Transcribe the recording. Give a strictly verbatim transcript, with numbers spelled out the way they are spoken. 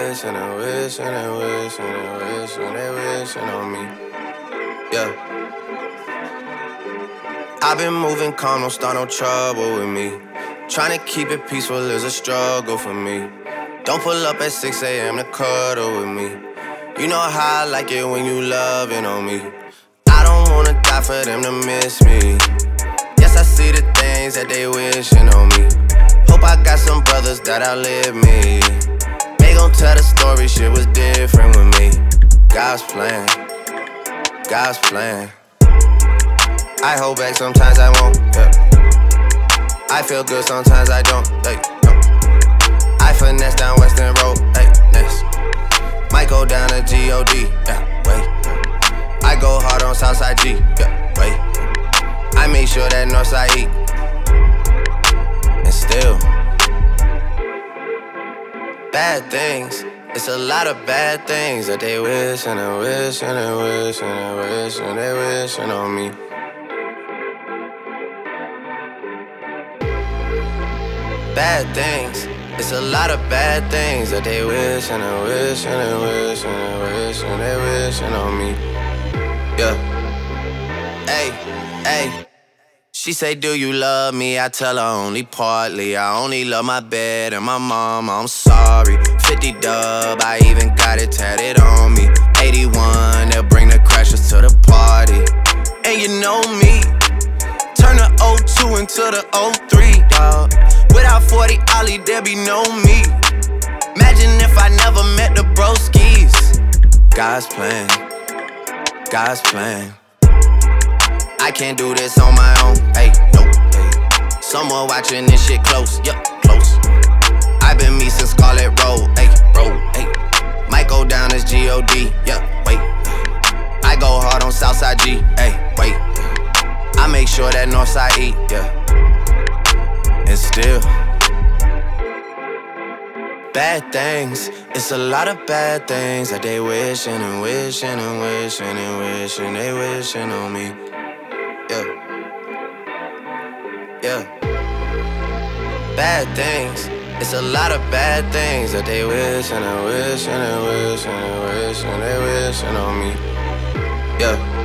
wish and they wish and they wish and they wish and they wishing on me. Yeah. I've been moving calm, don't start no trouble with me. Tryna keep it peaceful is a struggle for me. Don't pull up at six a.m. to cuddle with me. You know how I like it when you loving on me. I don't wanna die for them to miss me. Yes, I see the things that they wishing on me. Hope I got some brothers that outlive me. They gon' tell the story, shit was different with me. God's plan, God's plan. I hold back, sometimes I won't, yeah. I feel good, sometimes I don't, hey, no. I finesse down Western Road, hey, next. Might go down to G O D, yeah, wait. I go hard on Southside G, yeah, wait. I make sure that Northside eat. And still, bad things. It's a lot of bad things that they wish and they wish and they wish and they wish and they wishing on me. Bad things. It's a lot of bad things that they wish and they wish and they wish and they wish and they wishing on me. Yeah. Hey, hey. She say, do you love me? I tell her only partly. I only love my bed and my mom, I'm sorry. fifty dub, I even got it tatted on me. eighty-one, they'll bring the crashers to the party. And you know me, turn the oh two into the oh three, dawg. Without forty Ollie, there be no me. Imagine if I never met the broskies. God's plan, God's plan. I can't do this on my own, hey, no, hey. Someone watching this shit close, yup, close. I've been me since Scarlet Road, hey, road, hey. Might go down as G O D, yeah, wait. I go hard on Southside G, hey, wait. I make sure that Northside eat, yeah. And still, bad things. It's a lot of bad things that they wishing and wishing and wishing and wishing they wishing on me. Yeah, yeah. Bad things. It's a lot of bad things that they wish and they wish and they wish and they wish and they wishing on me. Yeah.